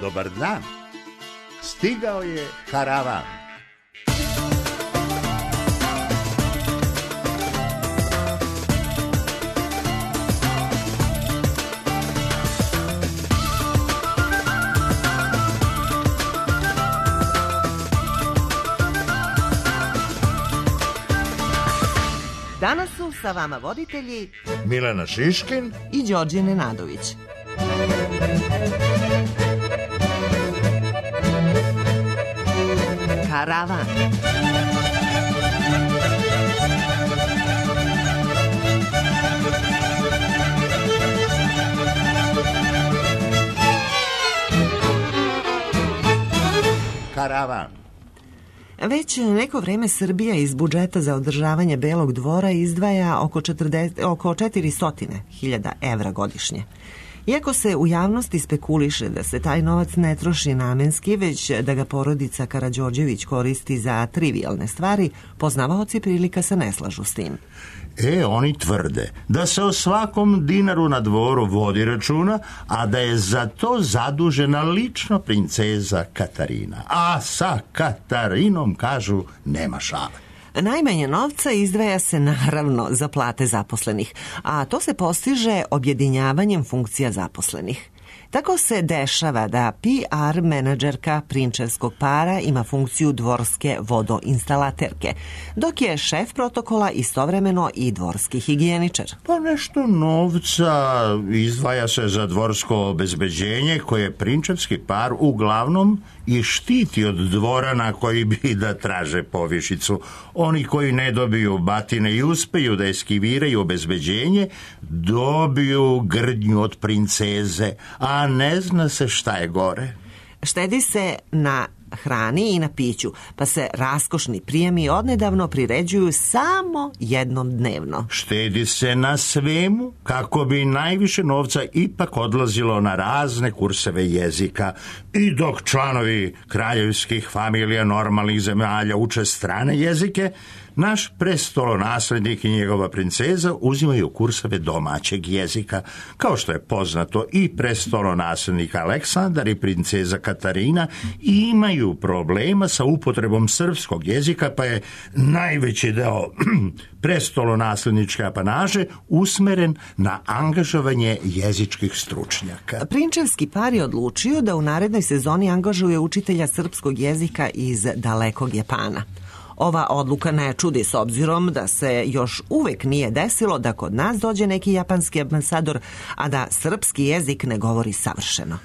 Dobar dan. Stigao je karavan. Danas su sa vama voditelji Milena Šiškin i Đorđe Nenadović. Karavan. Karavan. Već neko vreme Srbija iz budžeta za održavanje Belog dvora izdvaja oko 400.000 evra godišnje. Iako se u javnosti spekuliše da se taj novac ne troši namenski, već da ga porodica Karađorđević koristi za trivijalne stvari, poznavaoci prilika se ne slažu s tim. Oni tvrde da se o svakom dinaru na dvoru vodi računa, a da je za to zadužena lično princeza Katarina. A sa Katarinom, kažu, nema šale. Najmanje novca izdvaja se naravno za plate zaposlenih, a to se postiže objedinjavanjem funkcija zaposlenih. Tako se dešava da PR menadžerka prinčevskog para ima funkciju dvorske vodoinstalaterke, dok je šef protokola istovremeno i dvorski higijeničar. Pa nešto novca izdvaja se za dvorsko obezbeđenje koje prinčevski par uglavnom i štiti od dvorana koji bi da traže povišicu. Oni koji ne dobiju batine i uspeju da eskiviraju obezbeđenje, dobiju grdnju od princeze, a ne zna se šta je gore. Štedi se na hrani i na piću, pa se raskošni prijemi odnedavno priređuju samo jednom dnevno. Štedi se na svemu kako bi najviše novca ipak odlazilo na razne kurseve jezika. I dok članovi kraljevskih familija normalnih zemalja uče strane jezike, naš prestolonaslednik i njegova princeza uzimaju kurseve domaćeg jezika. Kao što je poznato, i prestolonaslednik Aleksandar i princeza Katarina imaju problema sa upotrebom srpskog jezika, pa je najveći deo prestolonasledničke apanaže usmeren na angažovanje jezičkih stručnjaka. Prinčevski par je odlučio da u narednoj sezoni angažuje učitelja srpskog jezika iz dalekog Japana. Ova odluka ne čudi s obzirom da se još uvek nije desilo da kod nas dođe neki japanski ambasador, a da srpski jezik ne govori savršeno.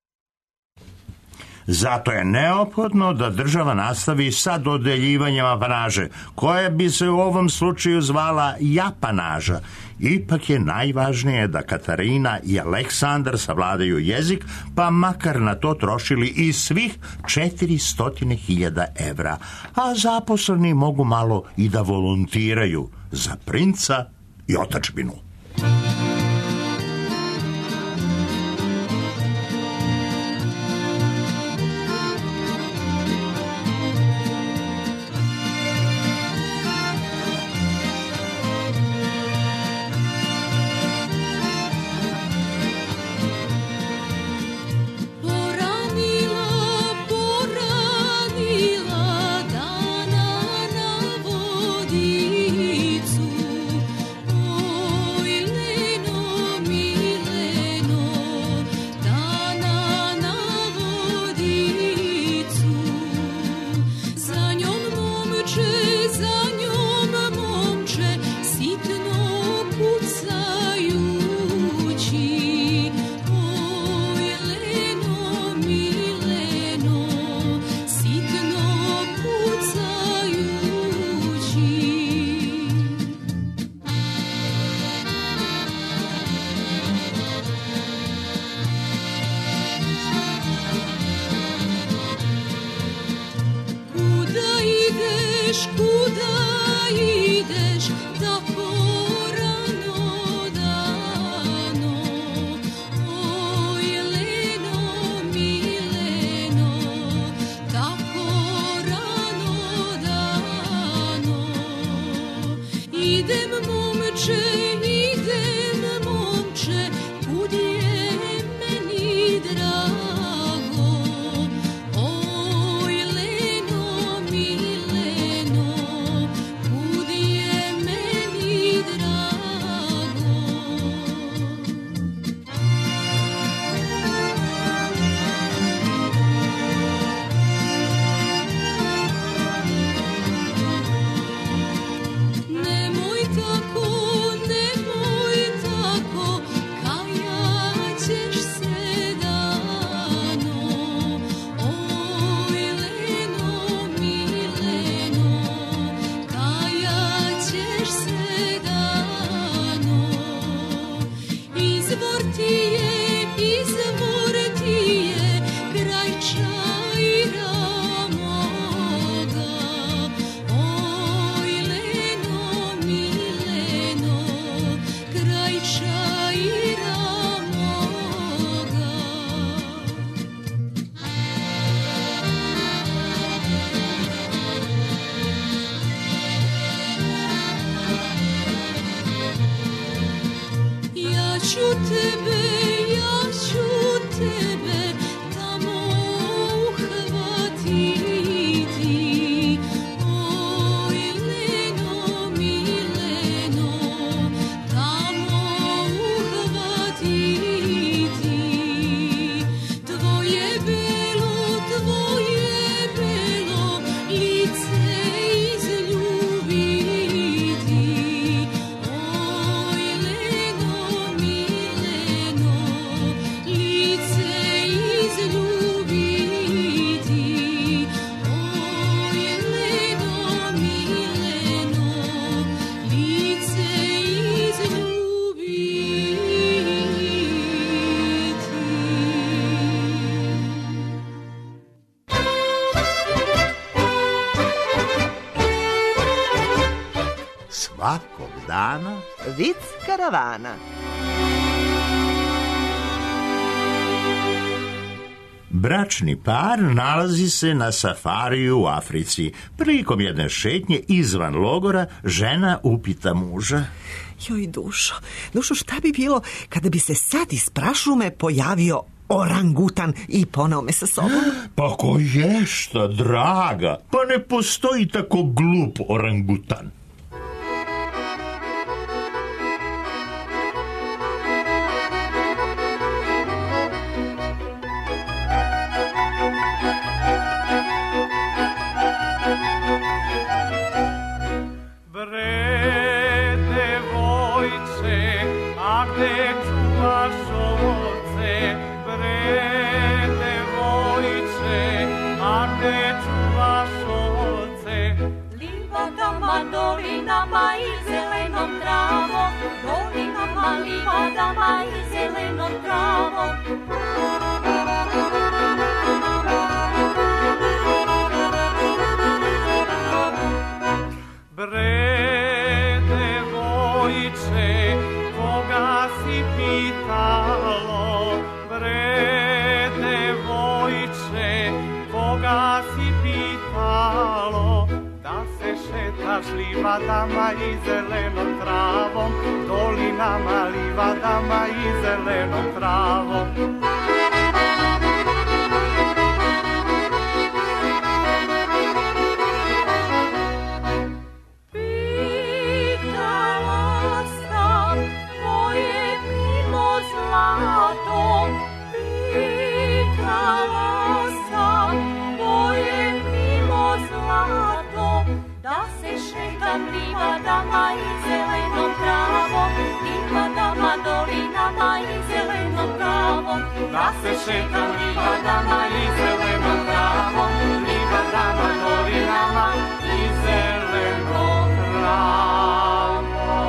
Zato je neophodno da država nastavi sa dodeljivanjem apanaže, koja bi se u ovom slučaju zvala japanaža. Ipak je najvažnije da Katarina i Aleksandar savladaju jezik, pa makar na to trošili i svih 400.000 evra. A zaposleni mogu malo i da volontiraju za princa i otadžbinu. Idem momče, kud je meni drago. Svakog dana Vic karavana. bračni par nalazi se na safariju u Africi. Prilikom jedne šetnje izvan logora žena upita muža: Joj, Dušo, šta bi bilo kada bi se sad iz prašume pojavio orangutan i poneo me sa sobom? Pa ko je šta, draga? Pa ne postoji tako glup orangutan. Dolinama i zelenom travom, dolinama, livadama i zelenom travom. Bre, devojče, koga si pitalo? Bre, devojče, koga si pitalo? Da se šetaš livadama i zelenom travom, dolinama, livadama i zelenom travom. Pitala sam tvoje milo zlato, pitala sam tvoje milo zlato, da se šetam livadama i zelenom travom, livadama, dolinama i zelenom travom. Da se šetam livadama i zelenom travom, livadama, dolinama i zelenom travom.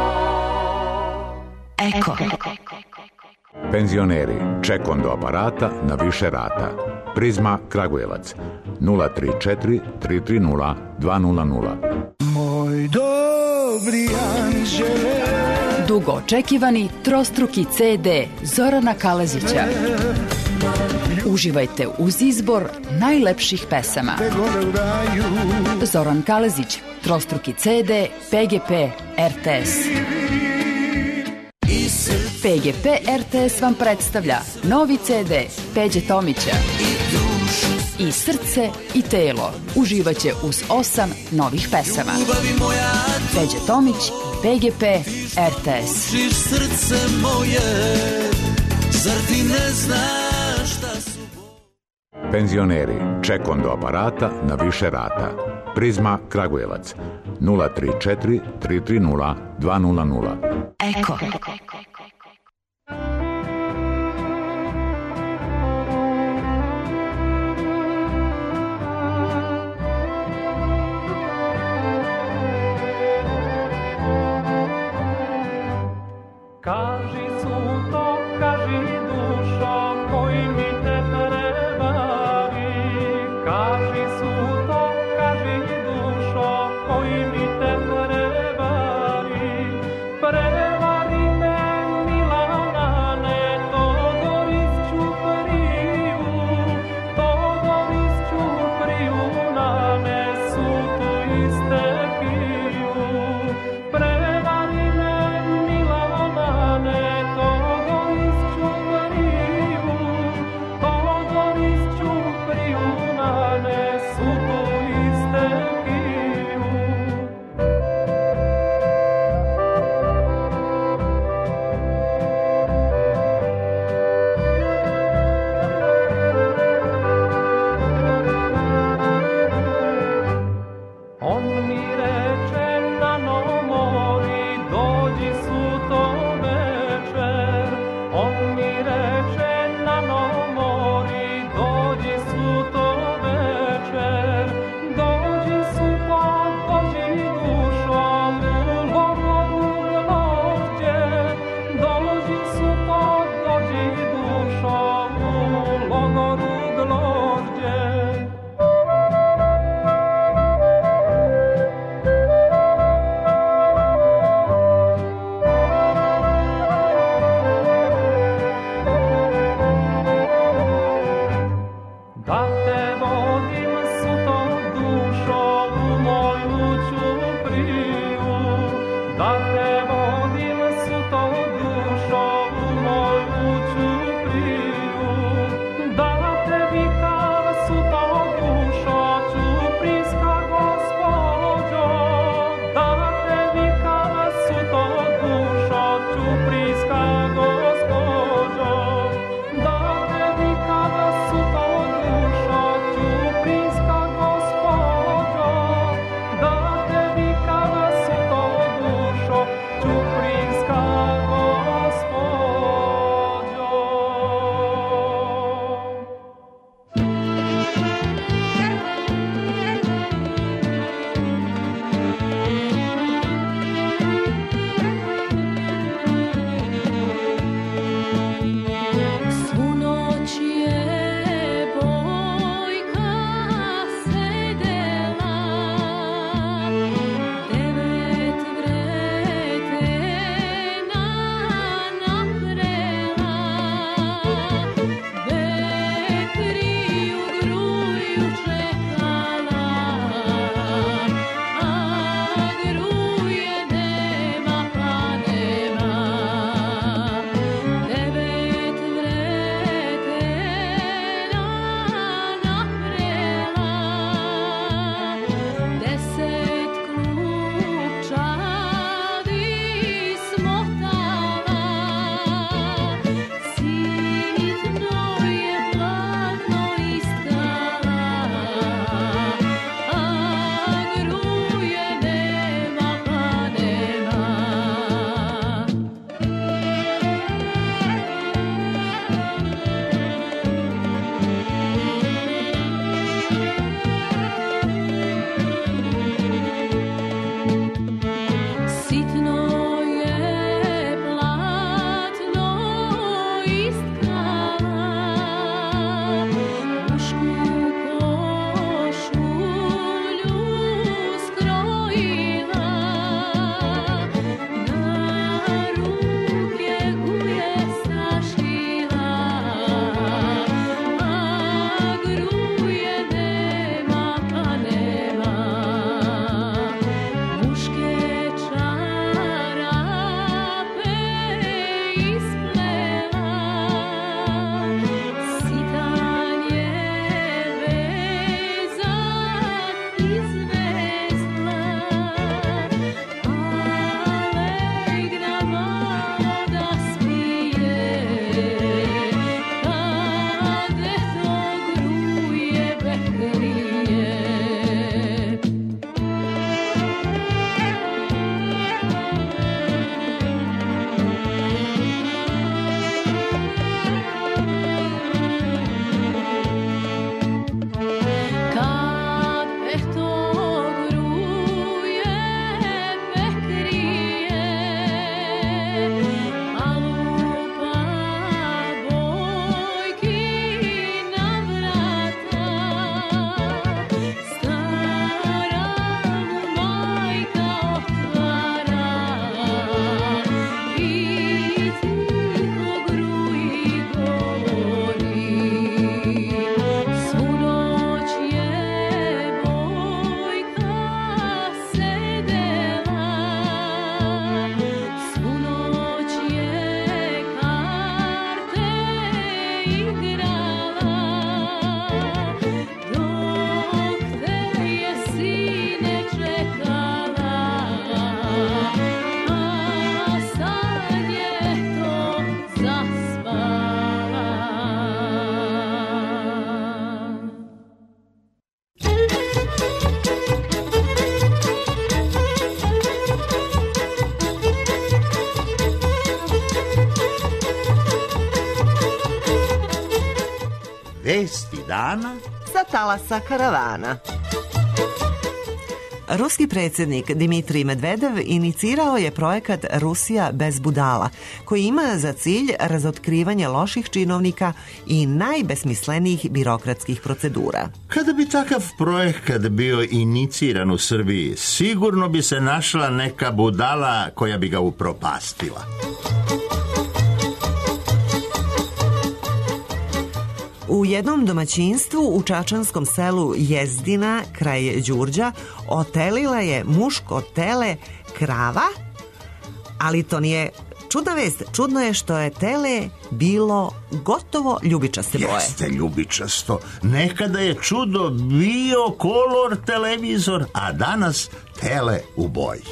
Eko. Penzioneri, ček do aparata na više rata. Prizma Kragujevac 034 330 200. Moj dobri anđele, Dugo očekivani trostruki CD Zorana Kalezića. Uživajte uz izbor najlepših pesama. Zoran Kalezić, trostruki CD, PGP RTS. PGP RTS vam predstavlja novi CD Peđe Tomića I srce i telo. Uživaće uz 8 novih pesama. Peđe Tomić I PGP RTS. srce moje, zar ti ne znaš šta su... Penzioneri, ček do aparata na više rata. Prizma Kragujevac 034 330 200. Eko. Kaži suto, kaži Vesti dana sa talasa karavana. Ruski predsjednik Dimitrij Medvedev inicirao je projekat Rusija bez budala, koji ima za cilj razotkrivanje loših činovnika i najbesmislenijih birokratskih procedura. Kada bi takav projekat bio iniciran u Srbiji, sigurno bi se našla neka budala koja bi ga upropastila. U jednom domaćinstvu u čačanskom selu Jezdina, kraj Đurđa, otelila je muško tele krava, ali to nije čudna vest. Čudno je što je tele bilo gotovo ljubičaste boje. Jeste ljubičasto. Nekada je čudo bio kolor televizor, a danas tele u boji.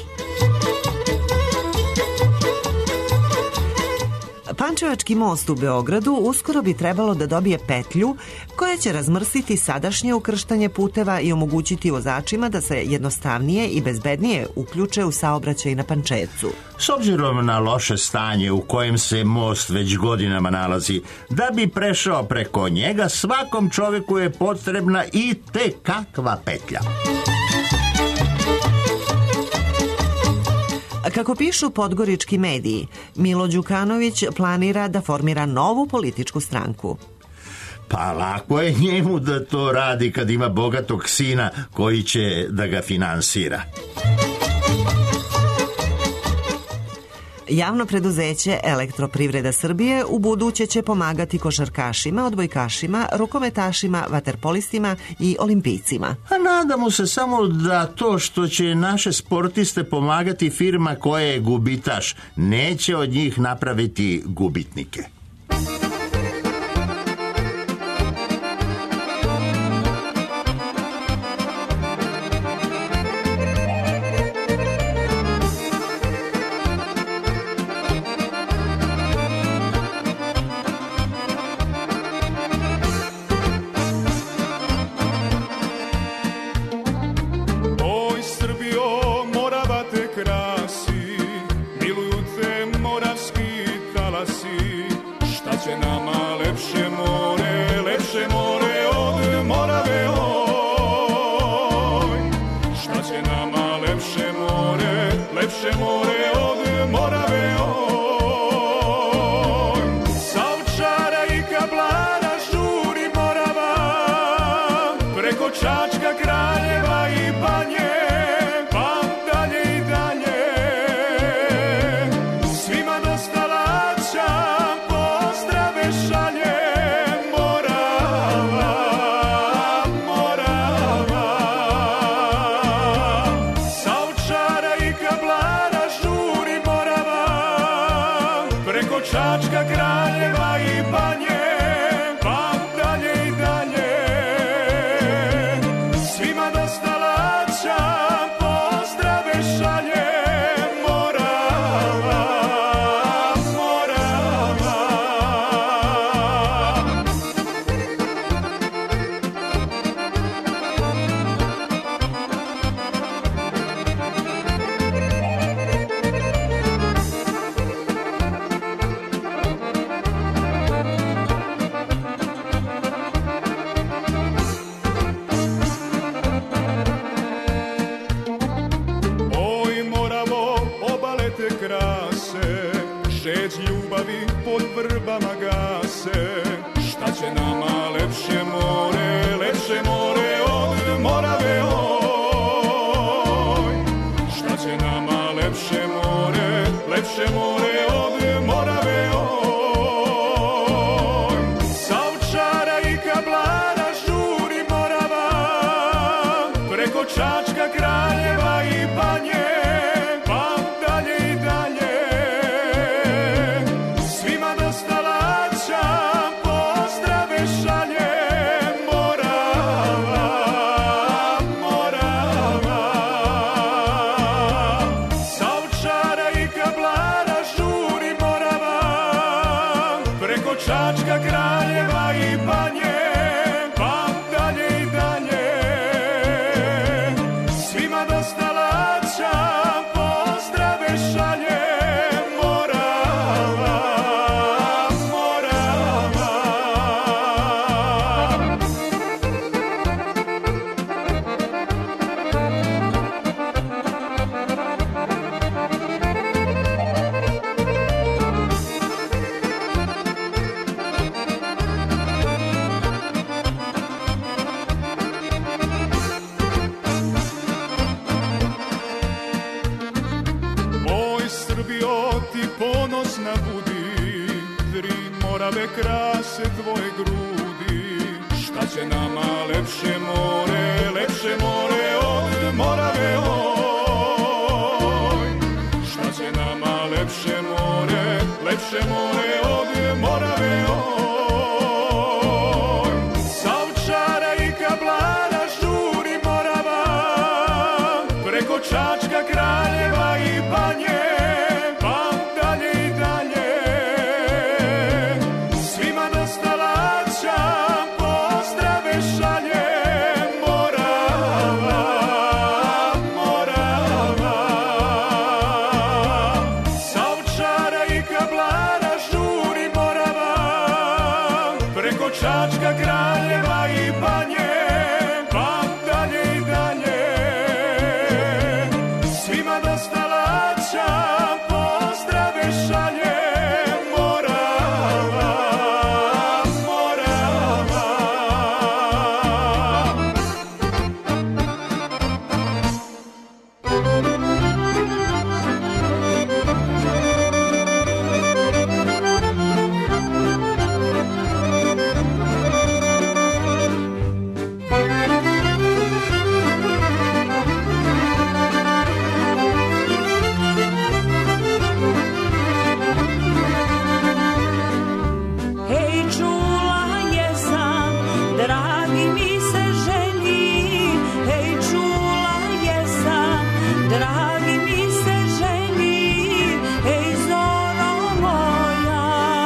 Pančevački most u Beogradu uskoro bi trebalo da dobije petlju koja će razmrsiti sadašnje ukrštanje puteva i omogućiti vozačima da se jednostavnije i bezbednije uključe u saobraćaj na Pančevcu. S obzirom na loše stanje u kojem se most već godinama nalazi, da bi prešao preko njega, svakom čoveku je potrebna i te kakva petlja. Kako pišu podgorički mediji, Milo Đukanović planira da formira novu političku stranku. Pa lako je njemu da to radi kad ima bogatog sina koji će da ga finansira. Javno preduzeće Elektroprivreda Srbije u buduće će pomagati košarkašima, odbojkašima, rukometašima, vaterpolistima i olimpijcima. A nadamo se samo da to što će naše sportiste pomagati firma koja je gubitaš, neće od njih napraviti gubitnike. Čačka, Kraljeva i Banje, pa dalje i dalje. Svima dosta laća, pozdrave šalje Morava, Morava. Žeć ljubavi pod vrbama gase. Šta će nama lepše more od Morave, oj. Šta će nama lepše more od Morave, oj. Sa Ovčara i Kablara žuri Morava, preko Čačka, Kraljeva i Banje, pa dalje i dalje. Čačka, Kraljeva i Banje, pa dalje i dalje. Svima dosta laća, pozdrave šalje Morava, Morava. Morave krase tvoje grudi. Šta će nama lepše more od Morave, oj. Šta će nama lepše more od Morave, oj. Sa Ovčara i Kablara žuri Morava, preko Čačka, Kraljeva i Banje, pa dalje i dalje. Svima dosta laća, pozdrave šalje Morava, Morava. Sa Ovčara i Kablara žuri Morava, preko Čačka, Kraljeva i Banje, pa dalje i dalje. Svima dosta laća, pozdrave šalje Morava, Morava. Hej, čula jesam, dragi mi se ženi. Hej, čula jesam, dragi mi se ženi. Hej, zoro moja,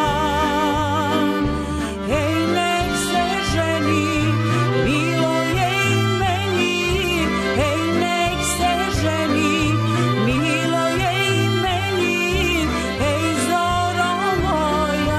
hej, nek se ženi, milo je i meni. Hej, nek se ženi, milo je i meni. Hej, zoro moja.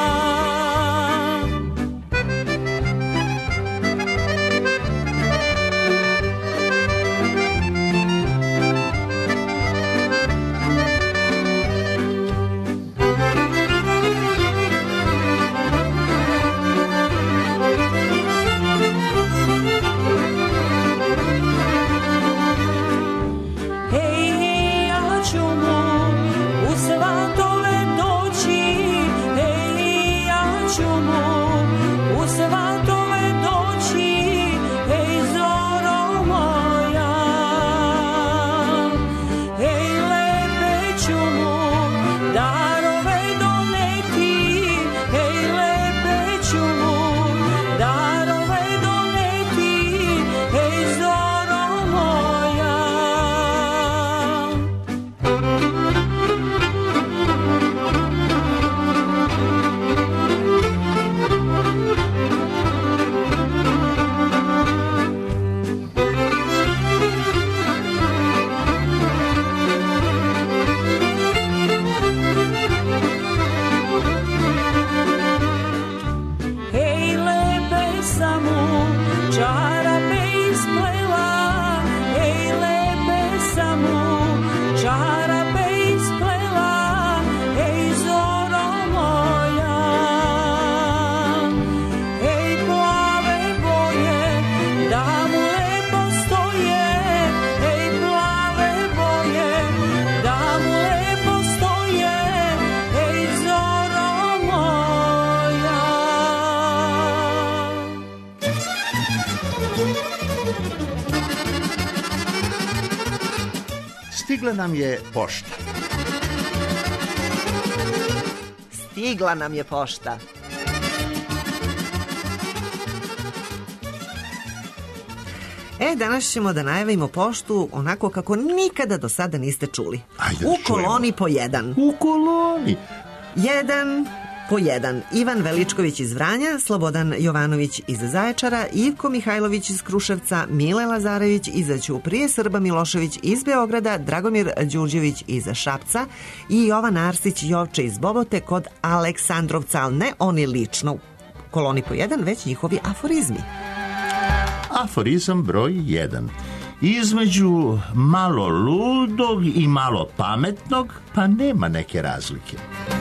Hej, ja ću mu u svatove doći. Hej, ja ću mu u svatove doći. Hej, zoro moja, hej, lepe ću mu darove doneti. Hej, lepe ću mu darove doneti. Hej, zoro moja. Hej, lepe sam mu čarape isplela. Hej, lepe sam mu čarape isplela. Hej, zoro moja, hej, plave boje da mu lepo stoje. Hej, plave boje da mu lepo stoje. Hej, zoro moja. Stigla nam je pošta. Stigla nam je pošta. Danas ćemo da najavimo poštu onako kako nikada do sada niste čuli. Ajde da U čujemo. koloni po jedan. U koloni. Jedan po jedan. Ivan Veličković iz Vranja, Slobodan Jovanović iz Zaječara, Ivko Mihajlović iz Kruševca, Mile Lazarević iz Ćuprije, Srba Milošević iz Beograda, Dragomir Đurđević iz Šapca i Jovan Arsić Jovče iz Bobote kod Aleksandrovca, ali ne oni lično u koloni po jedan, već njihovi aforizmi. Aforizam broj 1. Između malo ludog i malo pametnog, pa nema neke razlike.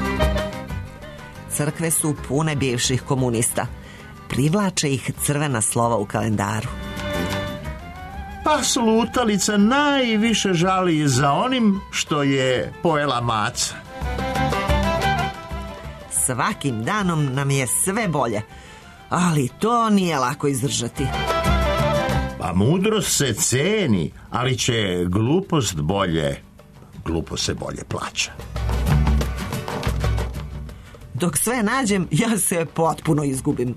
Crkve su pune bivših komunista. Privlače ih crvena slova u kalendaru. Pa slutalica najviše žali za onim što je pojela maca. Svakim danom nam je sve bolje, ali to nije lako izdržati. Pa mudrost se ceni, ali će glupost se bolje plaća. Dok sve nađem, ja se potpuno izgubim.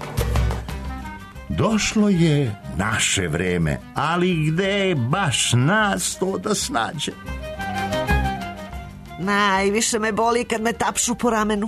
Došlo je naše vreme, ali gde je baš nas to da snađe? Najviše me boli kad me tapšu po ramenu.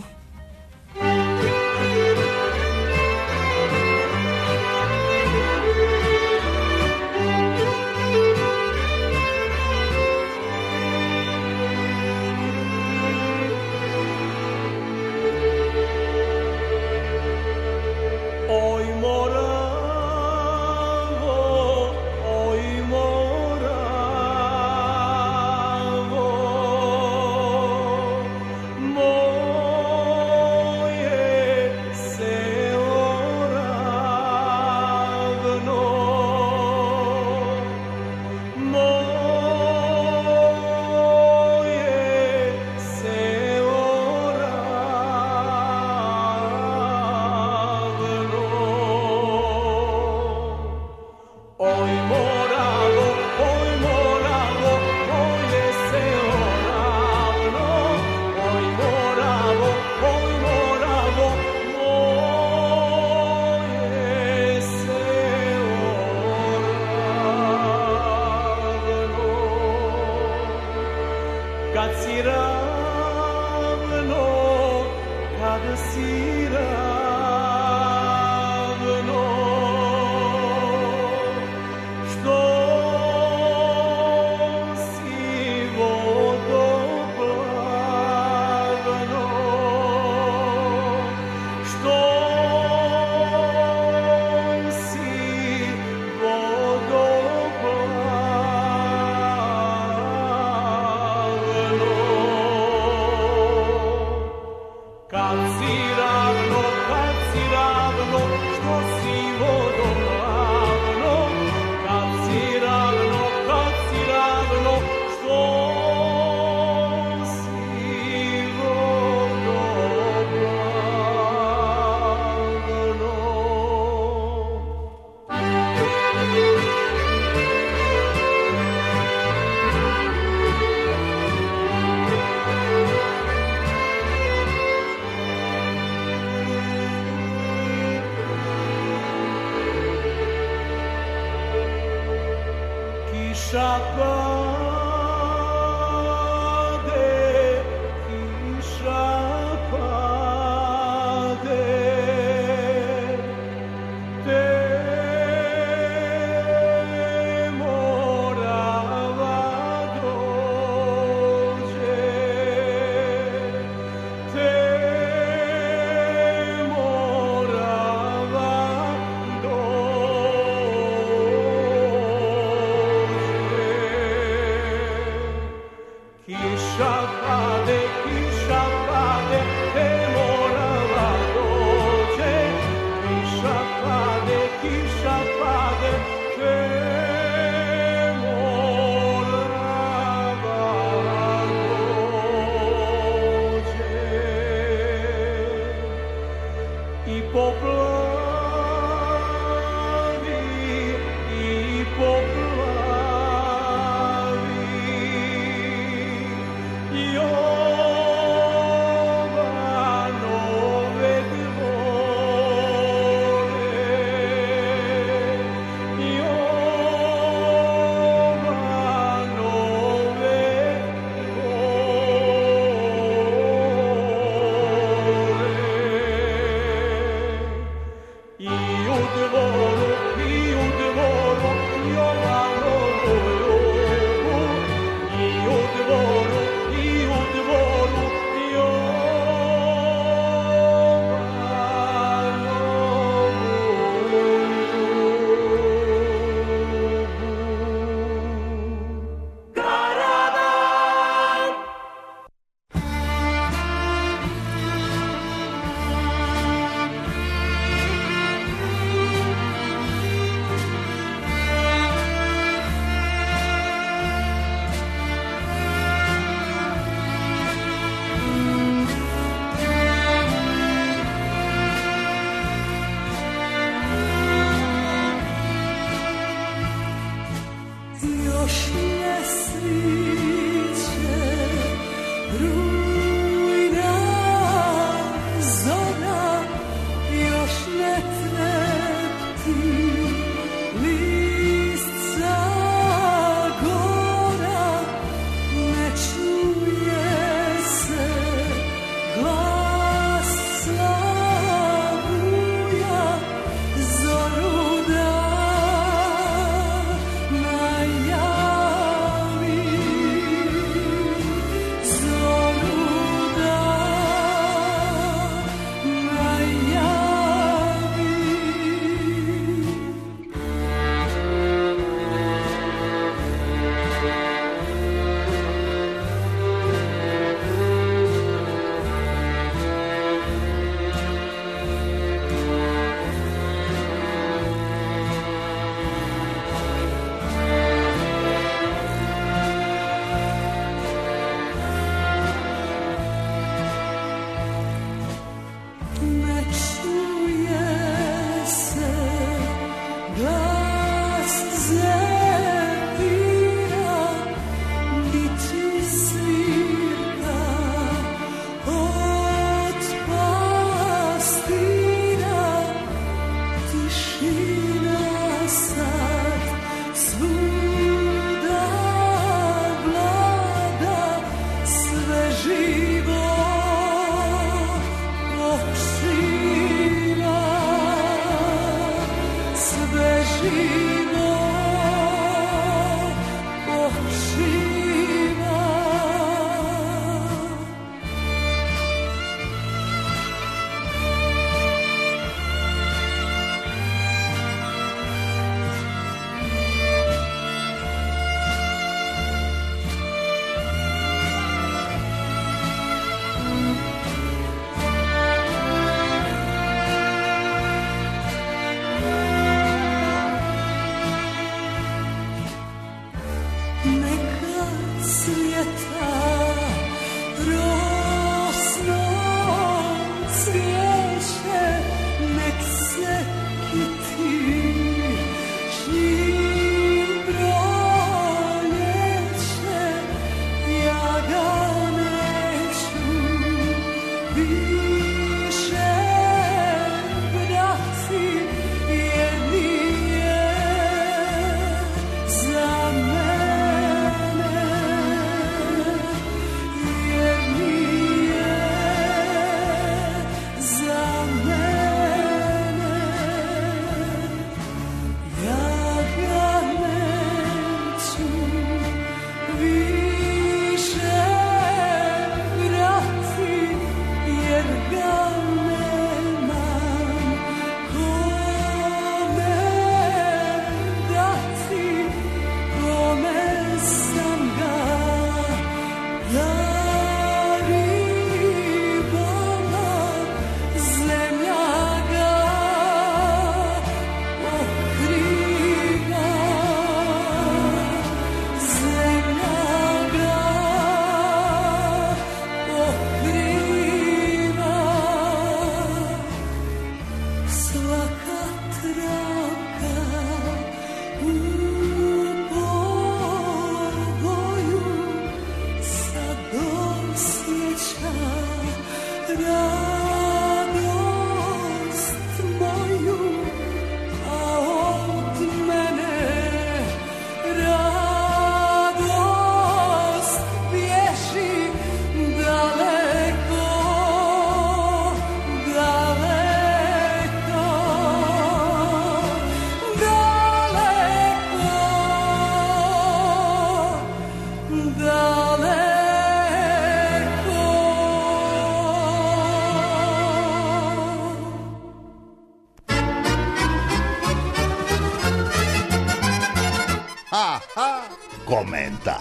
komentar.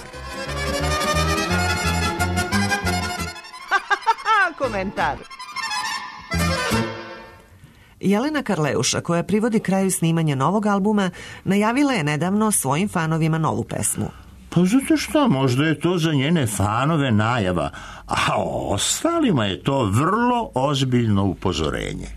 Komentar. Jelena Karleuša, koja privodi kraju snimanja novog albuma, najavila je nedavno svojim fanovima novu pesmu. Pa zato što, možda je to za njene fanove najava, a ostalima je to vrlo ozbiljno upozorenje.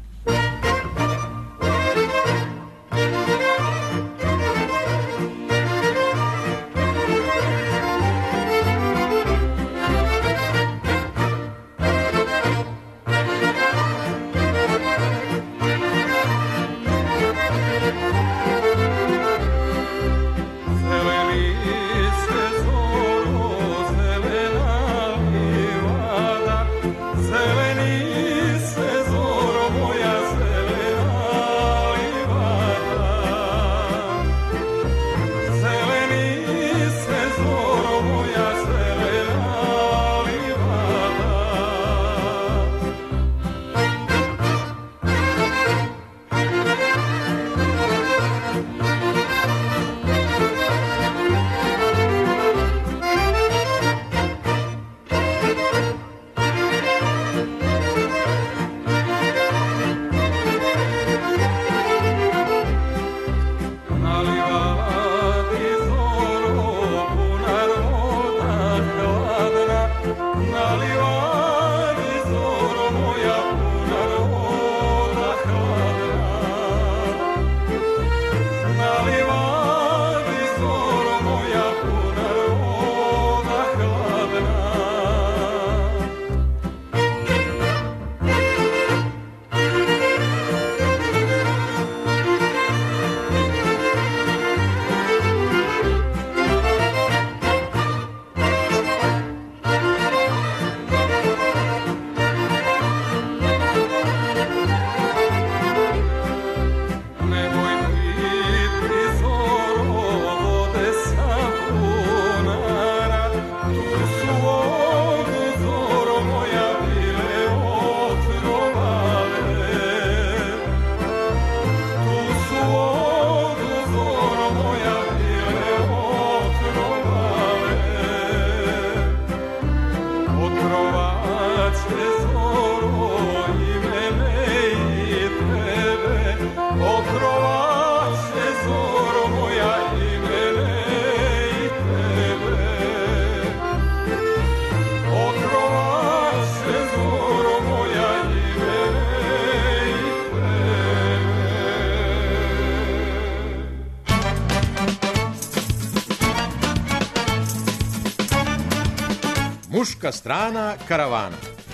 Muška strana karavana.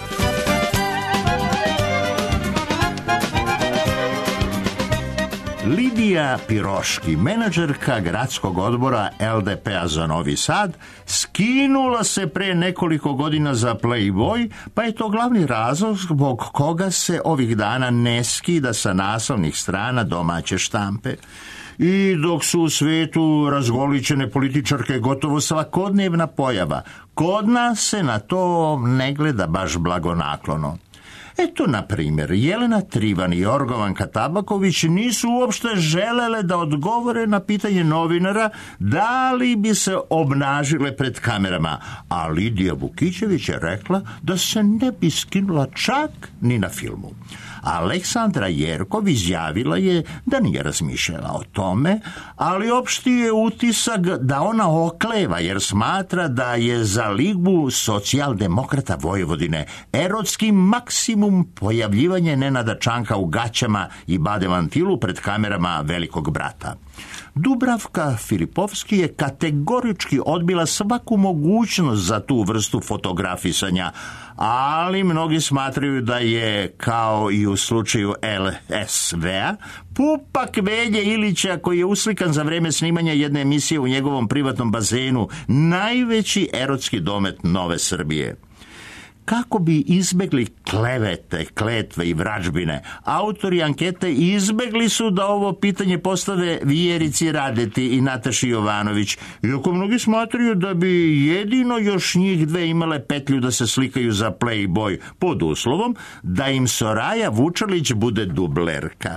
Lidija Piroški, menadžerka gradskog odbora LDP-a za Novi Sad, skinula se pre nekoliko godina za Playboy, pa je to glavni razlog zbog koga se ovih dana ne skida sa naslovnih strana domaće štampe. I dok su u svetu razgoličene političarke gotovo svakodnevna pojava, kod nas se na to ne gleda baš blagonaklono. Eto, na primjer, Jelena Trivan i Jorgovanka Tabaković nisu uopšte želele da odgovore na pitanje novinara da li bi se obnažile pred kamerama, a Lidija Vukićević je rekla da se ne bi skinula čak ni na filmu. Aleksandra Jerkov izjavila je da nije razmišljala o tome, ali opšti je utisak da ona okleva jer smatra da je za Ligu socijaldemokrata Vojvodine erotski maksimum pojavljivanje Nenada Čanka u gaćama i badevantilu pred kamerama Velikog brata. Dubravka Filipovski je kategorički odbila svaku mogućnost za tu vrstu fotografisanja, ali mnogi smatraju da je, kao i u slučaju LSV-a, pupak Velje Ilića, koji je uslikan za vreme snimanja jedne emisije u njegovom privatnom bazenu, najveći erotski domet Nove Srbije. Kako bi izbegli klevete, kletve i vražbine, autori ankete izbegli su da ovo pitanje postave Vjerici Radeti i Nataši Jovanović, iako mnogi smatraju da bi jedino još njih dve imale petlju da se slikaju za Playboy, pod uslovom da im Soraja Vučalić bude dublerka.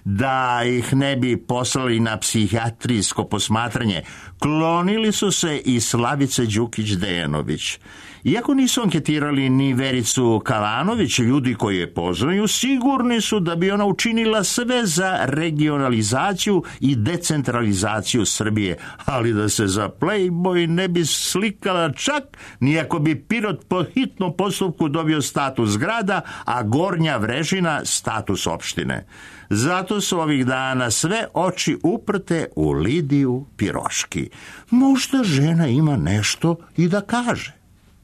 da ih ne bi poslali na psihijatrijsko posmatranje, klonili su se i Slavice Đukić-Dejanović. Iako nisu anketirali ni Vericu Kalanović, ljudi koji je poznaju, sigurni su da bi ona učinila sve za regionalizaciju i decentralizaciju Srbije, ali da se za Playboy ne bi slikala čak ni ako bi Pirot po hitnom postupku dobio status grada, a Gornja Vrežina status opštine. Zato su ovih dana sve oči uprte u Lidiju Piroški. Možda žena ima nešto i da kaže.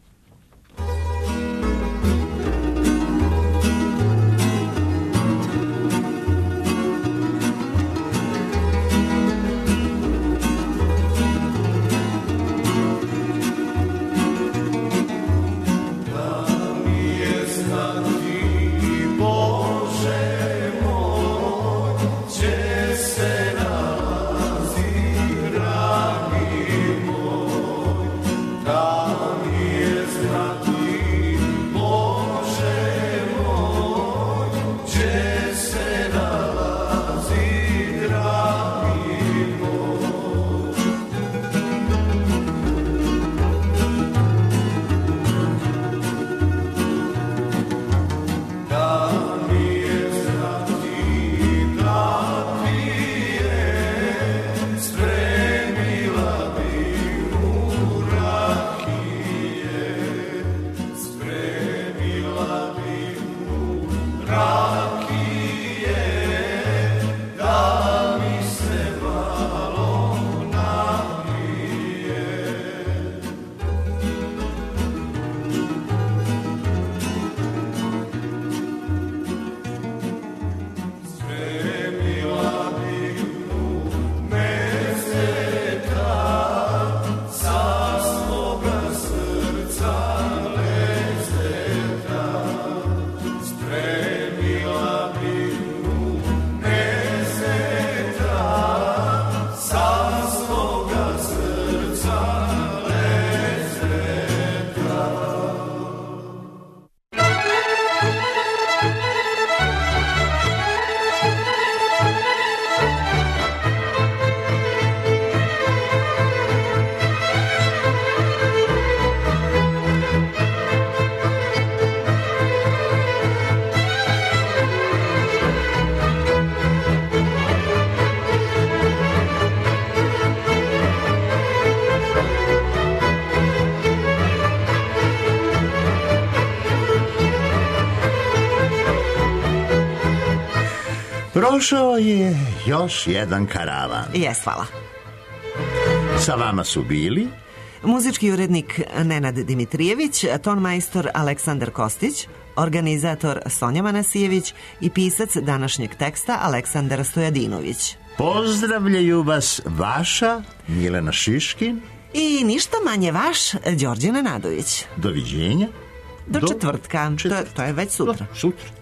Prošao je još jedan karavan. Jes, hvala. Sa vama su bili muzički urednik Nenad Dimitrijević, tonmajstor Aleksandar Kostić, organizator Sonja Manasijević i pisac današnjeg teksta Aleksandar Stojadinović. Pozdravljaju vas vaša Milena Šiškin I ništa manje vaš Đorđe Nenadović. Doviđenja. Do četvrtka. To je već sutra. Sutra.